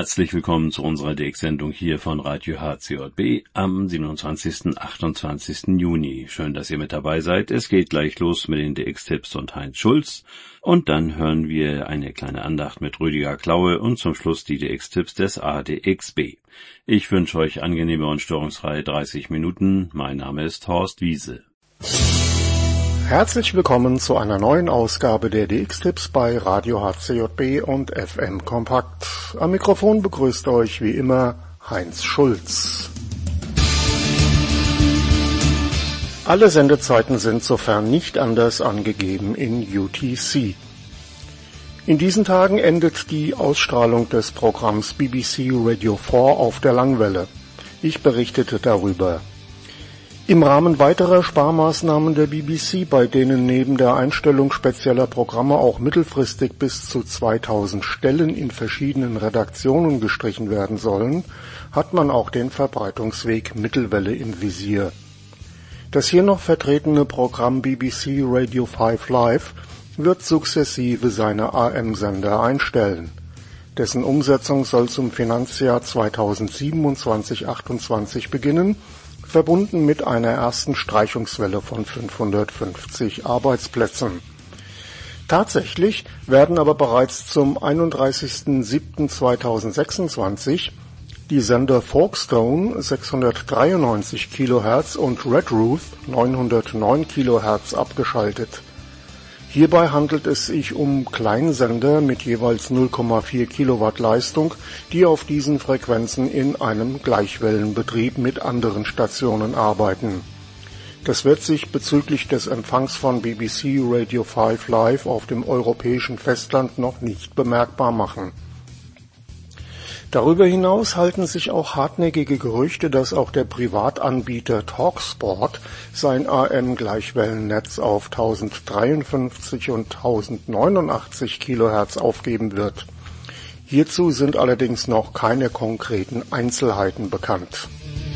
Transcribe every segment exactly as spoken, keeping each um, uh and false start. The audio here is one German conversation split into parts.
Herzlich willkommen zu unserer D X-Sendung hier von Radio H C J B am siebenundzwanzigsten und achtundzwanzigsten Juni. Schön, dass ihr mit dabei seid. Es geht gleich los mit den D X-Tipps und Heinz Schulz. Und dann hören wir eine kleine Andacht mit Rüdiger Klaue und zum Schluss die D X-Tipps des A D X B. Ich wünsche euch angenehme und störungsfreie dreißig Minuten. Mein Name ist Horst Wiese. Herzlich willkommen zu einer neuen Ausgabe der D X-Tipps bei Radio H C J B und F M Kompakt. Am Mikrofon begrüßt euch wie immer Heinz Schulz. Alle Sendezeiten sind sofern nicht anders angegeben in U T C. In diesen Tagen endet die Ausstrahlung des Programms B B C Radio vier auf der Langwelle. Ich berichtete darüber. Im Rahmen weiterer Sparmaßnahmen der B B C, bei denen neben der Einstellung spezieller Programme auch mittelfristig bis zu zweitausend Stellen in verschiedenen Redaktionen gestrichen werden sollen, hat man auch den Verbreitungsweg Mittelwelle im Visier. Das hier noch vertretene Programm B B C Radio fünf Live wird sukzessive seine A M-Sender einstellen. Dessen Umsetzung soll zum Finanzjahr zweitausendsiebenundzwanzig achtundzwanzig beginnen, verbunden mit einer ersten Streichungswelle von fünfhundertfünfzig Arbeitsplätzen. Tatsächlich werden aber bereits zum einunddreißigsten siebten zweitausendsechsundzwanzig die Sender Folkestone sechshundertdreiundneunzig Kilohertz und Red Roof neunhundertneun Kilohertz abgeschaltet. Hierbei handelt es sich um Kleinsender mit jeweils null Komma vier Kilowatt Leistung, die auf diesen Frequenzen in einem Gleichwellenbetrieb mit anderen Stationen arbeiten. Das wird sich bezüglich des Empfangs von B B C Radio fünf Live auf dem europäischen Festland noch nicht bemerkbar machen. Darüber hinaus halten sich auch hartnäckige Gerüchte, dass auch der Privatanbieter Talksport sein A M-Gleichwellennetz auf tausenddreiundfünfzig und tausendneunundachtzig Kilohertz aufgeben wird. Hierzu sind allerdings noch keine konkreten Einzelheiten bekannt.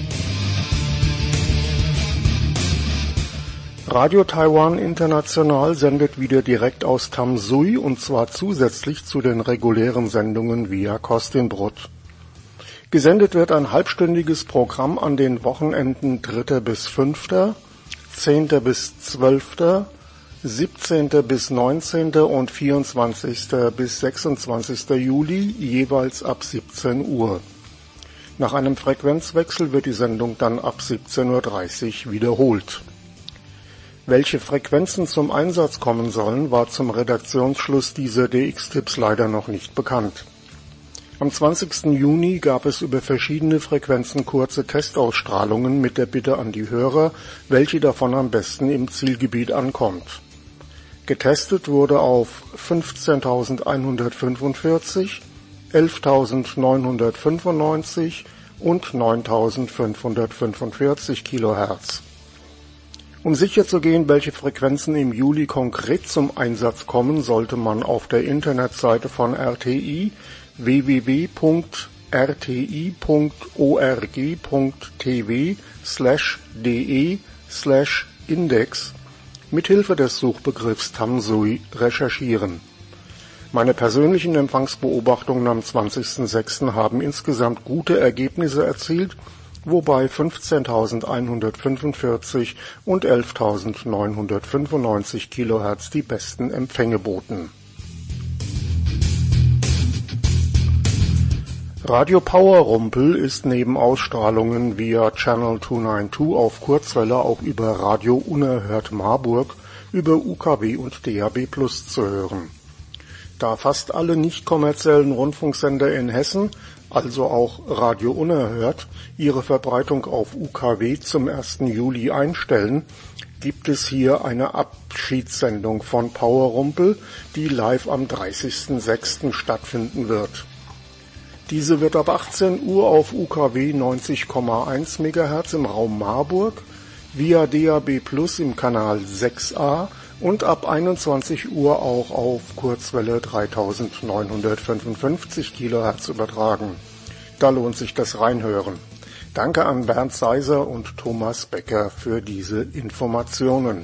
Radio Taiwan International sendet wieder direkt aus Tamsui und zwar zusätzlich zu den regulären Sendungen via Kostinbrod. Gesendet wird ein halbstündiges Programm an den Wochenenden dritter bis fünfter, zehnter bis zwölfter, siebzehnter bis neunzehnter und vierundzwanzigster bis sechsundzwanzigster Juli jeweils ab siebzehn Uhr. Nach einem Frequenzwechsel wird die Sendung dann ab siebzehn Uhr dreißig wiederholt. Welche Frequenzen zum Einsatz kommen sollen, war zum Redaktionsschluss dieser D X-Tipps leider noch nicht bekannt. Am zwanzigsten Juni gab es über verschiedene Frequenzen kurze Testausstrahlungen mit der Bitte an die Hörer, welche davon am besten im Zielgebiet ankommt. Getestet wurde auf fünfzehntausendeinhundertfünfundvierzig, elftausendneunhundertfünfundneunzig und neuntausendfünfhundertfünfundvierzig Kilohertz. Um sicherzugehen, welche Frequenzen im Juli konkret zum Einsatz kommen, sollte man auf der Internetseite von R T I w w w punkt r t i punkt org punkt t v slash de slash index mithilfe des Suchbegriffs Tamsui recherchieren. Meine persönlichen Empfangsbeobachtungen am zwanzigsten sechsten haben insgesamt gute Ergebnisse erzielt, wobei fünfzehntausendeinhundertfünfundvierzig und elftausendneunhundertfünfundneunzig Kilohertz die besten Empfänge boten. Radio Powerrumpel ist neben Ausstrahlungen via Channel zweihundertzweiundneunzig auf Kurzwelle auch über Radio Unerhört Marburg, über U K W und D A B Plus zu hören. Da fast alle nicht kommerziellen Rundfunksender in Hessen, also auch Radio Unerhört, ihre Verbreitung auf U K W zum ersten Juli einstellen, gibt es hier eine Abschiedssendung von Powerrumpel, die live am dreißigsten sechsten stattfinden wird. Diese wird ab achtzehn Uhr auf U K W neunzig Komma eins Megahertz im Raum Marburg, via D A B Plus im Kanal sechs a und ab einundzwanzig Uhr auch auf Kurzwelle dreitausendneunhundertfünfundfünfzig Kilohertz übertragen. Da lohnt sich das Reinhören. Danke an Bernd Seiser und Thomas Becker für diese Informationen.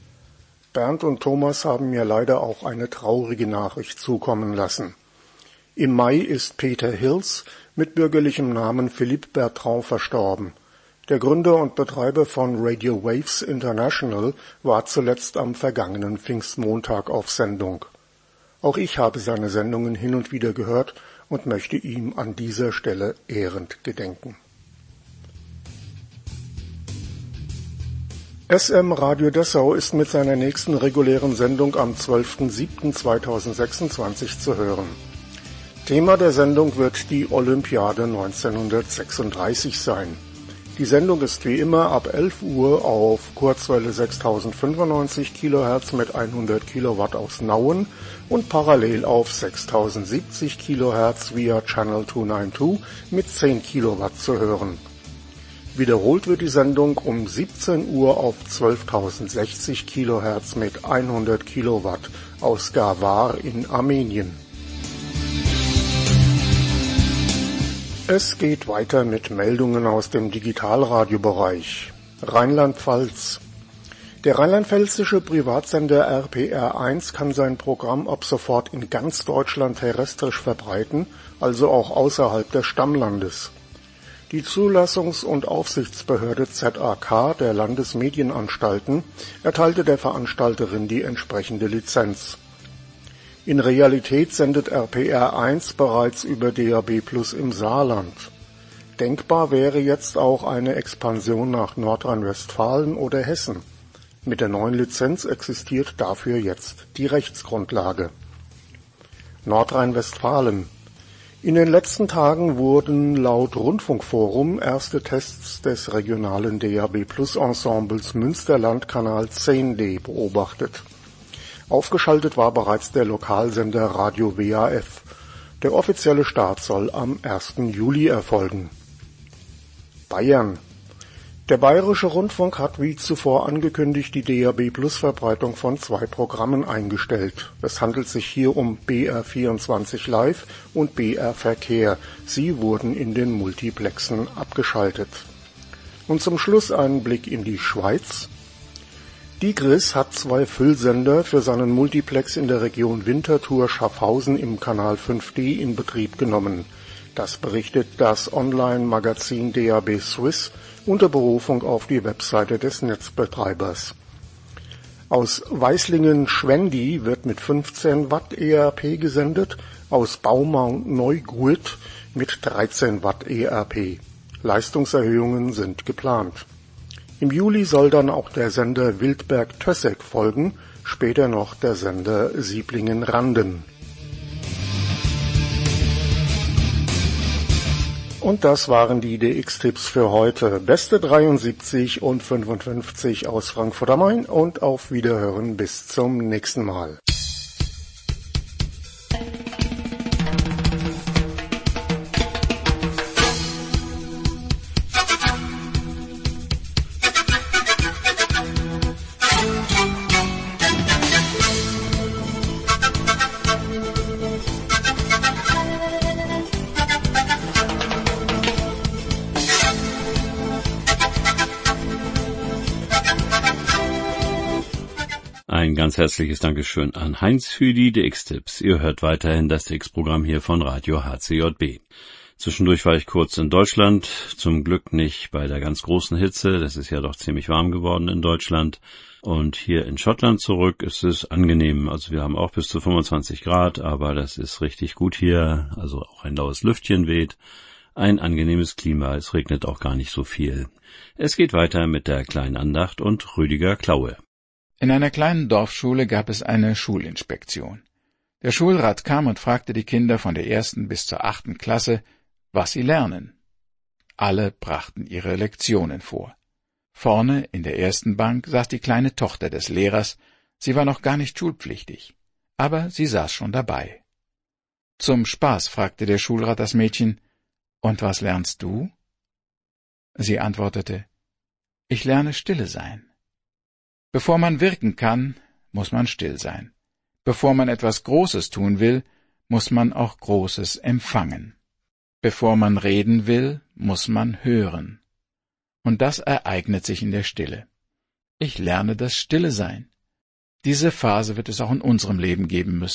Bernd und Thomas haben mir leider auch eine traurige Nachricht zukommen lassen. Im Mai ist Peter Hills mit bürgerlichem Namen Philippe Bertrand verstorben. Der Gründer und Betreiber von Radio Waves International war zuletzt am vergangenen Pfingstmontag auf Sendung. Auch ich habe seine Sendungen hin und wieder gehört und möchte ihm an dieser Stelle ehrend gedenken. S M Radio Dessau ist mit seiner nächsten regulären Sendung am zwölften siebten zweitausendsechsundzwanzig zu hören. Thema der Sendung wird die Olympiade neunzehnhundertsechsunddreißig sein. Die Sendung ist wie immer ab elf Uhr auf Kurzwelle sechstausendfünfundneunzig Kilohertz mit hundert Kilowatt aus Nauen und parallel auf sechstausendsiebzig Kilohertz via Channel zweihunderzweiundneunzig mit zehn Kilowatt zu hören. Wiederholt wird die Sendung um siebzehn Uhr auf zwölftausendsechzig Kilohertz mit hundert Kilowatt aus Gawar in Armenien. Es geht weiter mit Meldungen aus dem Digitalradiobereich. Rheinland-Pfalz. Der rheinland-pfälzische Privatsender R P R eins kann sein Programm ab sofort in ganz Deutschland terrestrisch verbreiten, also auch außerhalb des Stammlandes. Die Zulassungs- und Aufsichtsbehörde Z A K der Landesmedienanstalten erteilte der Veranstalterin die entsprechende Lizenz. In Realität sendet R P R eins bereits über D A B Plus im Saarland. Denkbar wäre jetzt auch eine Expansion nach Nordrhein-Westfalen oder Hessen. Mit der neuen Lizenz existiert dafür jetzt die Rechtsgrundlage. Nordrhein-Westfalen. In den letzten Tagen wurden laut Rundfunkforum erste Tests des regionalen D A B Plus Ensembles Münsterland-Kanal zehn D beobachtet. Aufgeschaltet war bereits der Lokalsender Radio W A F. Der offizielle Start soll am ersten Juli erfolgen. Bayern. Der Bayerische Rundfunk hat wie zuvor angekündigt die D A B Plus Verbreitung von zwei Programmen eingestellt. Es handelt sich hier um B R vierundzwanzig Live und B R Verkehr. Sie wurden in den Multiplexen abgeschaltet. Und zum Schluss ein Blick in die Schweiz. Digris hat zwei Füllsender für seinen Multiplex in der Region Winterthur-Schaffhausen im Kanal fünf D in Betrieb genommen. Das berichtet das Online-Magazin D A B Swiss unter Berufung auf die Webseite des Netzbetreibers. Aus Weislingen-Schwendi wird mit fünfzehn Watt E R P gesendet, aus Baumont-Neuguth mit dreizehn Watt E R P. Leistungserhöhungen sind geplant. Im Juli soll dann auch der Sender Wildberg-Tössek folgen, später noch der Sender Sieblingen-Randen. Und das waren die D X-Tipps für heute. Beste dreiundsiebzig und fünfundfünfzig aus Frankfurt am Main und auf Wiederhören bis zum nächsten Mal. Ein ganz herzliches Dankeschön an Heinz für die D X-Tipps. Ihr hört weiterhin das D X-Programm hier von Radio H C J B. Zwischendurch war ich kurz in Deutschland, zum Glück nicht bei der ganz großen Hitze, das ist ja doch ziemlich warm geworden in Deutschland. Und hier in Schottland zurück ist es angenehm, also wir haben auch bis zu fünfundzwanzig Grad, aber das ist richtig gut hier, also auch ein laues Lüftchen weht. Ein angenehmes Klima, es regnet auch gar nicht so viel. Es geht weiter mit der kleinen Andacht und Rüdiger Klaue. In einer kleinen Dorfschule gab es eine Schulinspektion. Der Schulrat kam und fragte die Kinder von der ersten bis zur achten Klasse, was sie lernen. Alle brachten ihre Lektionen vor. Vorne in der ersten Bank saß die kleine Tochter des Lehrers, sie war noch gar nicht schulpflichtig, aber sie saß schon dabei. Zum Spaß fragte der Schulrat das Mädchen, »Und was lernst du?« Sie antwortete, »Ich lerne stille sein.« Bevor man wirken kann, muss man still sein. Bevor man etwas Großes tun will, muss man auch Großes empfangen. Bevor man reden will, muss man hören. Und das ereignet sich in der Stille. Ich lerne das Stille sein. Diese Phase wird es auch in unserem Leben geben müssen,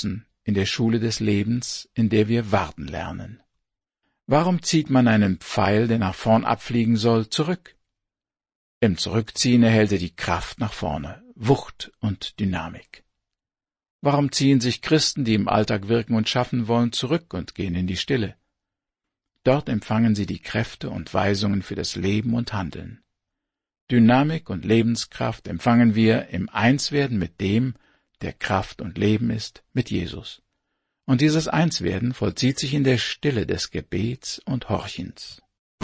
in der Schule des Lebens, in der wir warten lernen. Warum zieht man einen Pfeil, der nach vorn abfliegen soll, zurück? Im Zurückziehen erhält er die Kraft nach vorne, Wucht und Dynamik. Warum ziehen sich Christen, die im Alltag wirken und schaffen wollen, zurück und gehen in die Stille? Dort empfangen sie die Kräfte und Weisungen für das Leben und Handeln. Dynamik und Lebenskraft empfangen wir im Einswerden mit dem, der Kraft und Leben ist, mit Jesus. Und dieses Einswerden vollzieht sich in der Stille des Gebets und Horchens.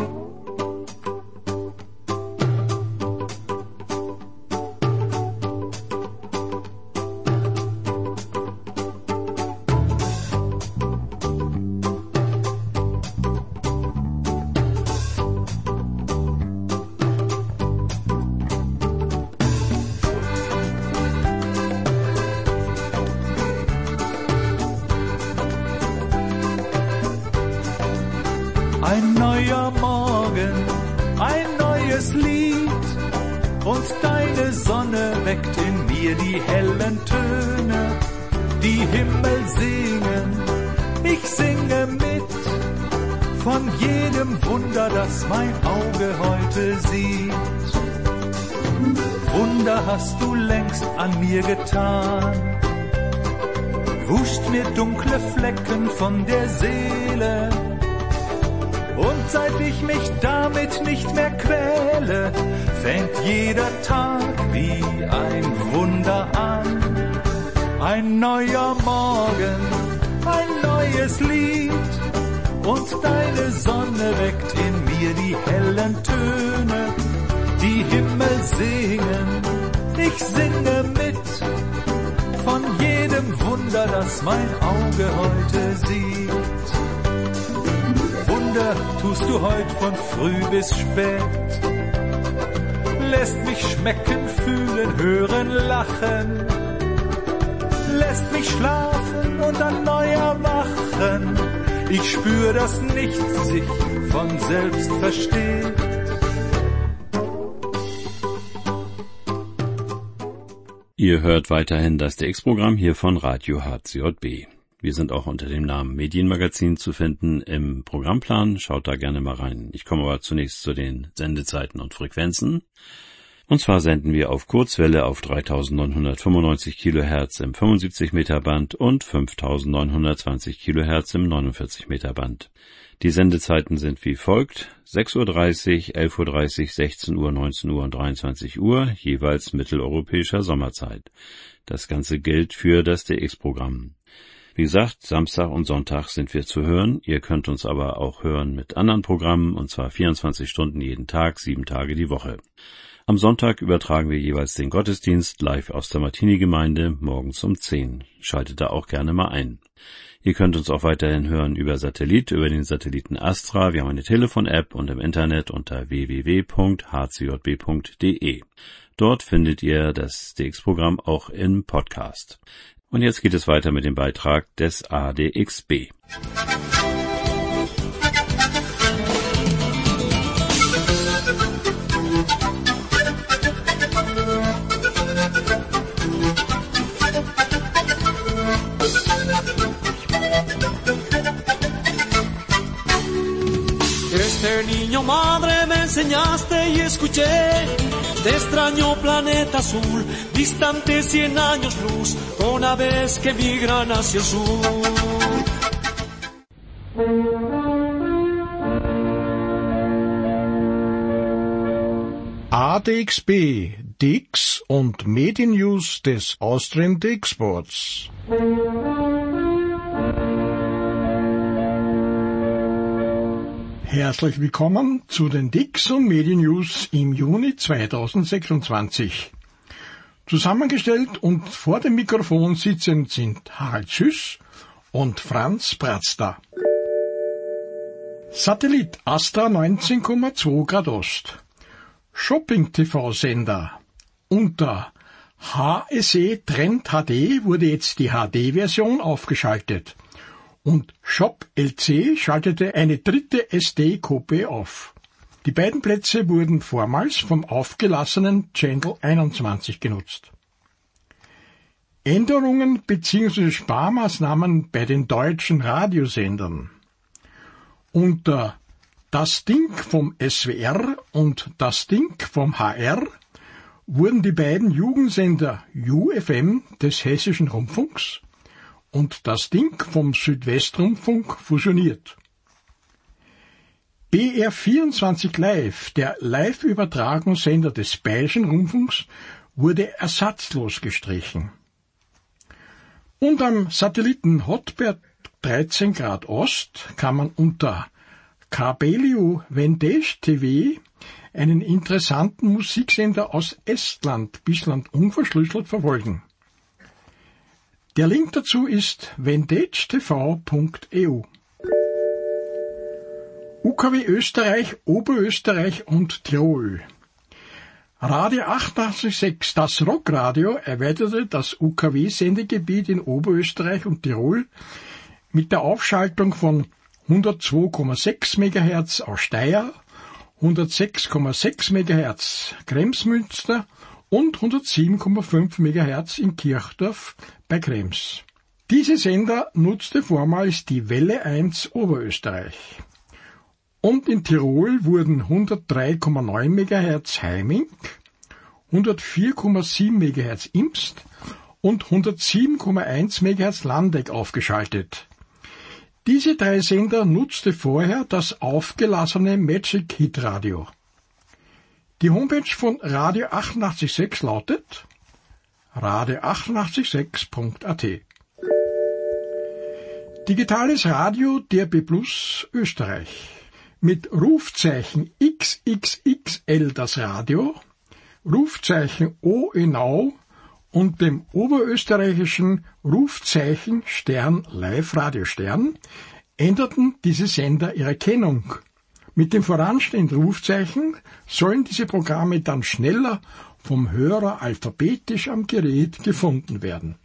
Ein neuer Morgen, ein neues Lied, und deine Sonne weckt in mir die hellen Töne, die Himmel singen, ich singe mit, von jedem Wunder, das mein Auge heute sieht. Wunder hast du längst an mir getan, wuscht mir dunkle Flecken von der Seele, und seit ich mich damit nicht mehr quäle, fängt jeder Tag wie ein Wunder an. Ein neuer Morgen, ein neues Lied, und deine Sonne weckt in mir die hellen Töne, die Himmel singen, ich singe mit, von jedem Wunder, das mein Auge heute sieht. Wunder tust du heut von früh bis spät, lässt mich schmecken, fühlen, hören, lachen, lässt mich schlafen und dann neu erwachen. Ich spür, dass nichts sich von selbst versteht. Ihr hört weiterhin das D X-Programm hier von Radio H C J B. Wir sind auch unter dem Namen Medienmagazin zu finden im Programmplan. Schaut da gerne mal rein. Ich komme aber zunächst zu den Sendezeiten und Frequenzen. Und zwar senden wir auf Kurzwelle auf dreitausendneunhundertfünfundneunzig Kilohertz im fünfundsiebzig Meter Band und fünftausendneunhundertzwanzig Kilohertz im neunundvierzig Meter Band. Die Sendezeiten sind wie folgt: sechs Uhr dreißig, elf Uhr dreißig, sechzehn Uhr, neunzehn Uhr und dreiundzwanzig Uhr, jeweils mitteleuropäischer Sommerzeit. Das Ganze gilt für das D X-Programm. Wie gesagt, Samstag und Sonntag sind wir zu hören. Ihr könnt uns aber auch hören mit anderen Programmen, und zwar vierundzwanzig Stunden jeden Tag, sieben Tage die Woche. Am Sonntag übertragen wir jeweils den Gottesdienst live aus der Martini-Gemeinde morgens um zehn. Schaltet da auch gerne mal ein. Ihr könnt uns auch weiterhin hören über Satellit, über den Satelliten Astra. Wir haben eine Telefon-App und im Internet unter w w w punkt h c j b punkt d e. Dort findet ihr das D X-Programm auch im Podcast. Und jetzt geht es weiter mit dem Beitrag des A D X B. Desde niño, madre, me enseñaste y escuché de extraño planeta azul, distante cien años luz, con aves que migran hacia el sur. A D X B, D X und Mediennews des Austrian D X-Boards. Herzlich willkommen zu den D X und Mediennews im Juni zweitausendsechsundzwanzig. Zusammengestellt und vor dem Mikrofon sitzend sind Harald Schüss und Franz Bratzda. Satellit Astra neunzehn Komma zwei Grad Ost. Shopping-T V-Sender. Unter H S E Trend H D wurde jetzt die H D-Version aufgeschaltet. Und Shop L C schaltete eine dritte S D-Kopie auf. Die beiden Plätze wurden vormals vom aufgelassenen Channel einundzwanzig genutzt. Änderungen bzw. Sparmaßnahmen bei den deutschen Radiosendern. Unter Das Ding vom S W R und Das Ding vom H R wurden die beiden Jugendsender U F M des Hessischen Rundfunks und Das Ding vom Südwestrundfunk fusioniert. B R vierundzwanzig Live, der Live-Übertragungssender des Bayerischen Rundfunks, wurde ersatzlos gestrichen. Und am Satelliten Hotbird dreizehn Grad Ost kann man unter Kabeliu Vendesh T V einen interessanten Musiksender aus Estland bislang unverschlüsselt verfolgen. Der Link dazu ist vendesh t v punkt e u. U K W Österreich, Oberösterreich und Tirol. Radio achtundachtzig Komma sechs, das Rockradio, erweiterte das U K W-Sendegebiet in Oberösterreich und Tirol mit der Aufschaltung von hundertzwei Komma sechs Megahertz aus Steyr, hundertsechs Komma sechs Megahertz Kremsmünster und hundertsieben Komma fünf Megahertz in Kirchdorf bei Krems. Diese Sender nutzte vormals die Welle eins Oberösterreich. Und in Tirol wurden hundertdrei Komma neun Megahertz Heiming, hundertvier Komma sieben Megahertz Imst und hundertsieben Komma eins Megahertz Landeck aufgeschaltet. Diese drei Sender nutzte vorher das aufgelassene Magic Hit Radio. Die Homepage von Radio achtundachtzig Komma sechs lautet radio achtundachtzig Komma sechs punkt a t. Digitales Radio D R B Plus Österreich. Mit Rufzeichen X X X L das Radio, Rufzeichen O Enau und dem oberösterreichischen Rufzeichen Stern Live Radio Stern änderten diese Sender ihre Kennung. Mit dem voranstehenden Rufzeichen sollen diese Programme dann schneller vom Hörer alphabetisch am Gerät gefunden werden.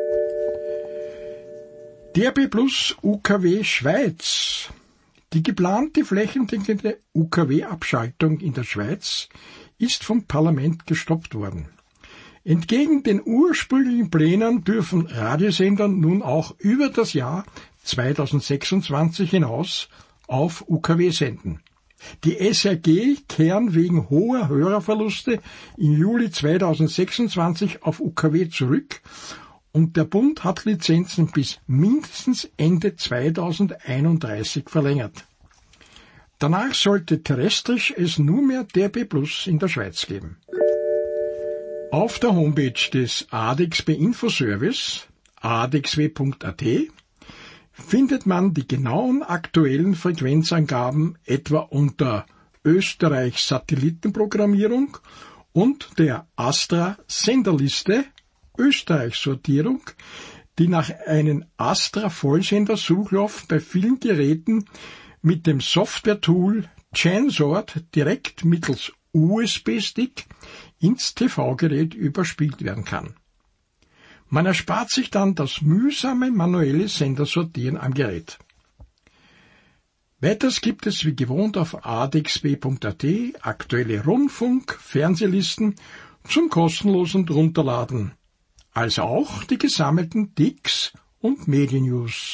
D R B Plus U K W Schweiz. Die geplante flächendeckende U K W-Abschaltung in der Schweiz ist vom Parlament gestoppt worden. Entgegen den ursprünglichen Plänen dürfen Radiosender nun auch über das Jahr zweitausendsechsundzwanzig hinaus auf U K W senden. Die S R G kehren wegen hoher Hörerverluste im Juli zweitausendsechsundzwanzig auf U K W zurück und der Bund hat Lizenzen bis mindestens Ende zweitausendeinunddreißig verlängert. Danach sollte terrestrisch es nur mehr D R B Plus in der Schweiz geben. Auf der Homepage des A D X W Infoservice, a d x w punkt a t, findet man die genauen aktuellen Frequenzangaben etwa unter Österreich Satellitenprogrammierung und der Astra Senderliste Österreich-Sortierung, die nach einem Astra-Vollsender-Suchlauf bei vielen Geräten mit dem Software-Tool Gensort direkt mittels U S B-Stick ins T V-Gerät überspielt werden kann. Man erspart sich dann das mühsame manuelle Sendersortieren am Gerät. Weiters gibt es wie gewohnt auf a d x w punkt a t aktuelle Rundfunk-, Fernsehlisten zum kostenlosen Runterladen, als auch die gesammelten D I X- und Mediennews.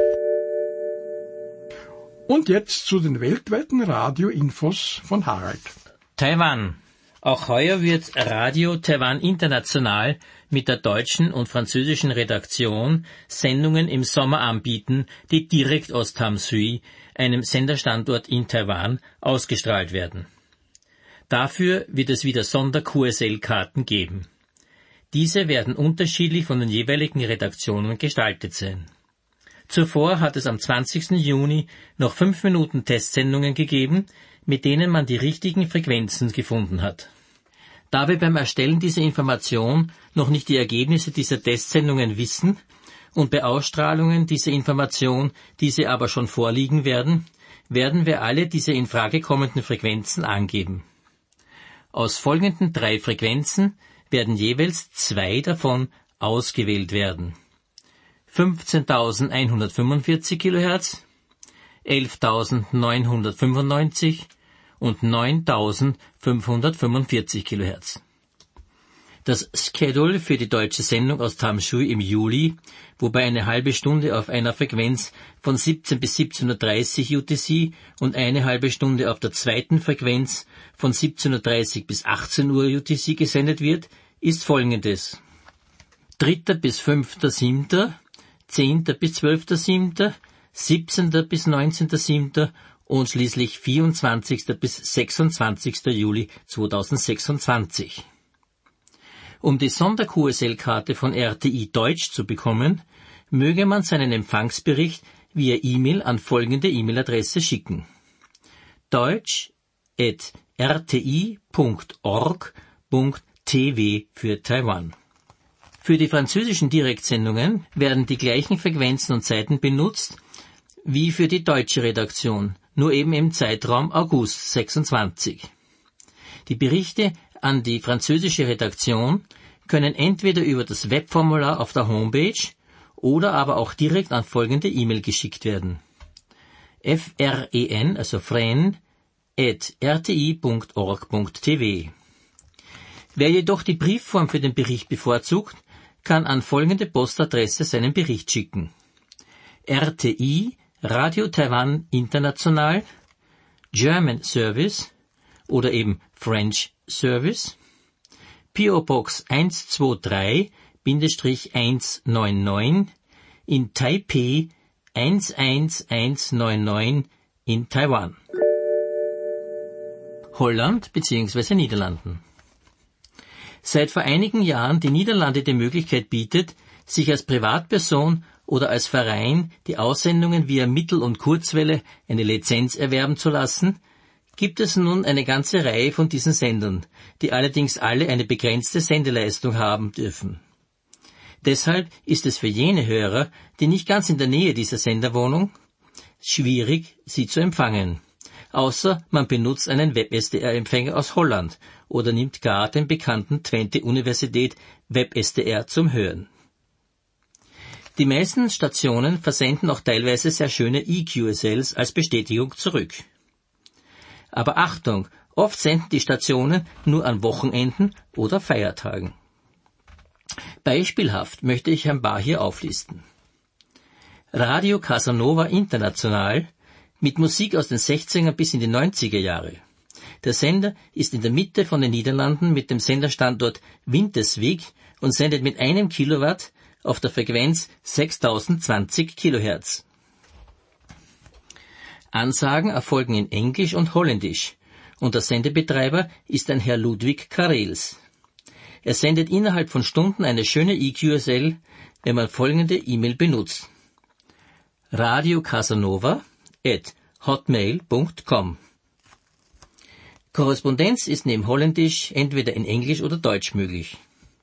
Und jetzt zu den weltweiten Radio-Infos von Harald. Taiwan. Auch heuer wird Radio Taiwan International mit der deutschen und französischen Redaktion Sendungen im Sommer anbieten, die direkt aus Tam Sui, einem Senderstandort in Taiwan, ausgestrahlt werden. Dafür wird es wieder Sonder-Q S L-Karten geben. Diese werden unterschiedlich von den jeweiligen Redaktionen gestaltet sein. Zuvor hat es am zwanzigsten Juni noch fünf Minuten Testsendungen gegeben, mit denen man die richtigen Frequenzen gefunden hat. Da wir beim Erstellen dieser Information noch nicht die Ergebnisse dieser Testsendungen wissen und bei Ausstrahlungen dieser Information diese aber schon vorliegen werden, werden wir alle diese in Frage kommenden Frequenzen angeben. Aus folgenden drei Frequenzen werden jeweils zwei davon ausgewählt werden. fünfzehntausendeinhundertfünfundvierzig Kilohertz, elftausendneunhundertfünfundneunzig und neuntausendfünfhundertfünfundvierzig Kilohertz. Das Schedule für die deutsche Sendung aus Tamsui im Juli, wobei eine halbe Stunde auf einer Frequenz von siebzehn bis siebzehn Uhr dreißig U T C und eine halbe Stunde auf der zweiten Frequenz von siebzehn Uhr dreißig bis achtzehn Uhr U T C gesendet wird, ist folgendes. dritter bis fünfter siebter, zehnter bis zwölfter siebter, siebzehnter bis neunzehnter siebter und schließlich vierundzwanzigster bis sechsundzwanzigster Juli zweitausendsechsundzwanzig. Um die Sonder-Q S L-Karte von R T I Deutsch zu bekommen, möge man seinen Empfangsbericht via E-Mail an folgende E-Mail-Adresse schicken: deutsch at r t i punkt org punkt t v für Taiwan. Für die französischen Direktsendungen werden die gleichen Frequenzen und Zeiten benutzt wie für die deutsche Redaktion, nur eben im Zeitraum August sechsundzwanzig. Die Berichte an die französische Redaktion können entweder über das Webformular auf der Homepage oder aber auch direkt an folgende E-Mail geschickt werden: fren, also fren, at r t i punkt org punkt t v. Wer jedoch die Briefform für den Bericht bevorzugt, kann an folgende Postadresse seinen Bericht schicken: R T I, Radio Taiwan International, German Service oder eben French Service, P O Box eins zwei drei eins neun neun in Taipei eins eins eins neun neun in Taiwan. Holland bzw. Niederlanden. Seit vor einigen Jahren die Niederlande die Möglichkeit bietet, sich als Privatperson oder als Verein die Aussendungen via Mittel- und Kurzwelle eine Lizenz erwerben zu lassen, gibt es nun eine ganze Reihe von diesen Sendern, die allerdings alle eine begrenzte Sendeleistung haben dürfen. Deshalb ist es für jene Hörer, die nicht ganz in der Nähe dieser Senderwohnung, schwierig, sie zu empfangen. Außer man benutzt einen Web-S D R-Empfänger aus Holland oder nimmt gar den bekannten Twente-Universität Web-S D R zum Hören. Die meisten Stationen versenden auch teilweise sehr schöne E Q S Ls als Bestätigung zurück. Aber Achtung, oft senden die Stationen nur an Wochenenden oder Feiertagen. Beispielhaft möchte ich ein paar hier auflisten. Radio Casanova International mit Musik aus den sechziger bis in die neunziger Jahre. Der Sender ist in der Mitte von den Niederlanden mit dem Senderstandort Winterswijk und sendet mit einem Kilowatt auf der Frequenz sechstausendzwanzig Kilohertz. Ansagen erfolgen in Englisch und Holländisch und der Sendebetreiber ist ein Herr Ludwig Karels. Er sendet innerhalb von Stunden eine schöne E Q S L, wenn man folgende E-Mail benutzt: Radio Casanova at hotmail punkt com. Korrespondenz ist neben Holländisch entweder in Englisch oder Deutsch möglich.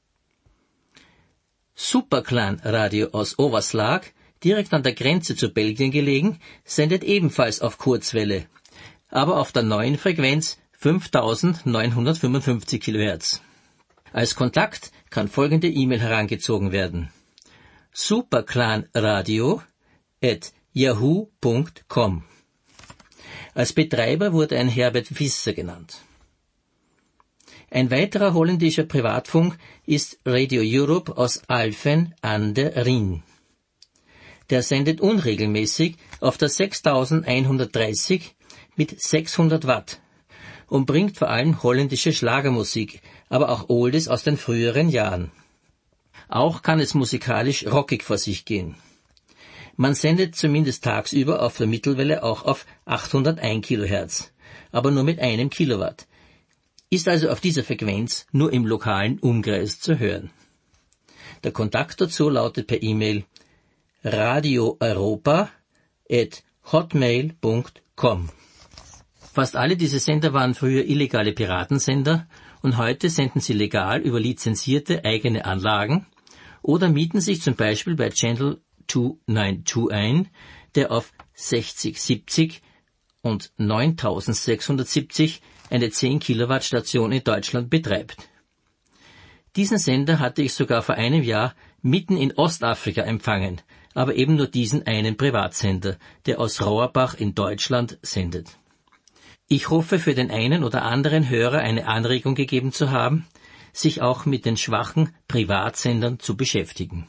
Superclan Radio aus Overslag, direkt an der Grenze zu Belgien gelegen, sendet ebenfalls auf Kurzwelle, aber auf der neuen Frequenz fünftausendneunhundertfünfundfünfzig Kilohertz. Als Kontakt kann folgende E-Mail herangezogen werden: superclanradio at yahoo punkt com. Als Betreiber wurde ein Herbert Visser genannt. Ein weiterer holländischer Privatfunk ist Radio Europe aus Alphen an der Rijn. Der sendet unregelmäßig auf der sechstausendeinhundertdreißig mit sechshundert Watt und bringt vor allem holländische Schlagermusik, aber auch Oldies aus den früheren Jahren. Auch kann es musikalisch rockig vor sich gehen. Man sendet zumindest tagsüber auf der Mittelwelle auch auf achthunderteins Kilohertz, aber nur mit einem Kilowatt. Ist also auf dieser Frequenz nur im lokalen Umkreis zu hören. Der Kontakt dazu lautet per E-Mail radioeuropa at hotmail punkt com. Fast alle diese Sender waren früher illegale Piratensender und heute senden sie legal über lizenzierte eigene Anlagen oder mieten sich zum Beispiel bei Channel zweihundertneunundneunzig ein, der auf sechzig siebzig und neuntausendsechshundertsiebzig eine zehn Kilowatt Station in Deutschland betreibt. Diesen Sender hatte ich sogar vor einem Jahr mitten in Ostafrika empfangen, aber eben nur diesen einen Privatsender, der aus Rauerbach in Deutschland sendet. Ich hoffe, für den einen oder anderen Hörer eine Anregung gegeben zu haben, sich auch mit den schwachen Privatsendern zu beschäftigen.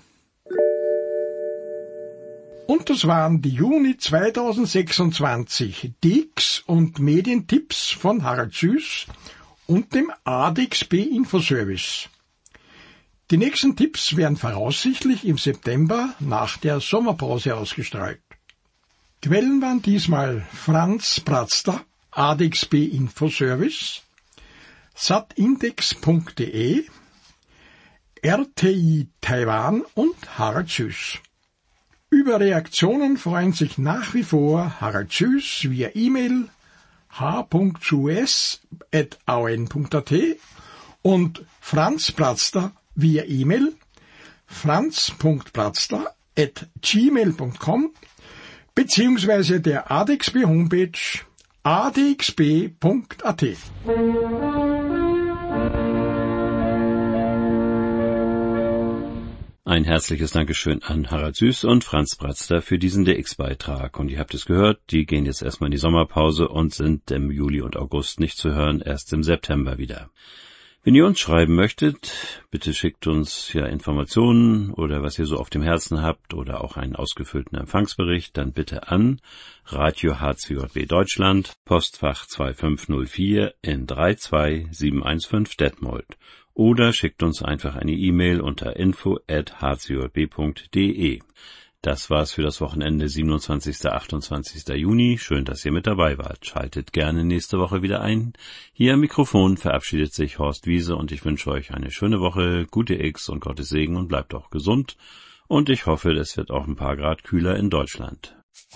Und das waren die Juni zweitausendsechsundzwanzig Dix und Medientipps von Harald Süß und dem A D X B Infoservice. Die nächsten Tipps werden voraussichtlich im September nach der Sommerpause ausgestrahlt. Quellen waren diesmal Franz Bratzter, A D X B Infoservice, satindex punkt de, R T I Taiwan und Harald Süß. Über Reaktionen freuen sich nach wie vor Harald Süß via E-Mail h punkt sus at a o n punkt a t und Franz Bratzter via E-Mail franz punkt bratzter at gmail punkt com beziehungsweise der A D X B Homepage a d x b punkt a t. Ein herzliches Dankeschön an Harald Süß und Franz Bratzter für diesen D X-Beitrag. Und ihr habt es gehört, die gehen jetzt erstmal in die Sommerpause und sind im Juli und August nicht zu hören, erst im September wieder. Wenn ihr uns schreiben möchtet, bitte schickt uns ja Informationen oder was ihr so auf dem Herzen habt oder auch einen ausgefüllten Empfangsbericht, dann bitte an Radio H C J B Deutschland, Postfach zwei fünf null vier in drei zwei sieben eins fünf Detmold. Oder schickt uns einfach eine E-Mail unter info at h c j b punkt d e. Das war's für das Wochenende siebenundzwanzigsten bis achtundzwanzigsten Juni. Schön, dass ihr mit dabei wart. Schaltet gerne nächste Woche wieder ein. Hier am Mikrofon verabschiedet sich Horst Wiese und ich wünsche euch eine schöne Woche, gute X und Gottes Segen und bleibt auch gesund. Und ich hoffe, es wird auch ein paar Grad kühler in Deutschland.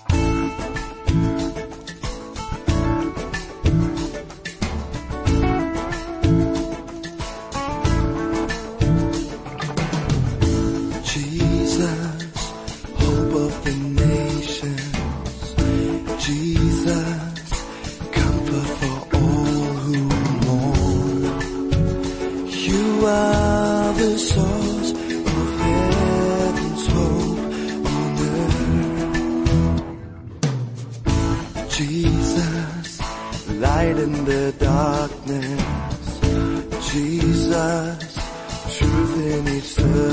Jesus, light in the darkness. Jesus, truth in each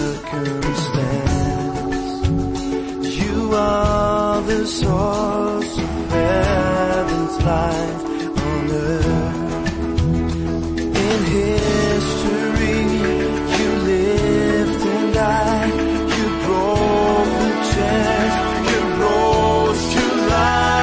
circumstance. You are the source of heaven's light on earth. In history, you lived and died. You broke the chains. You rose to life.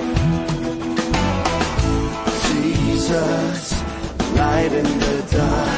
Light in the dark.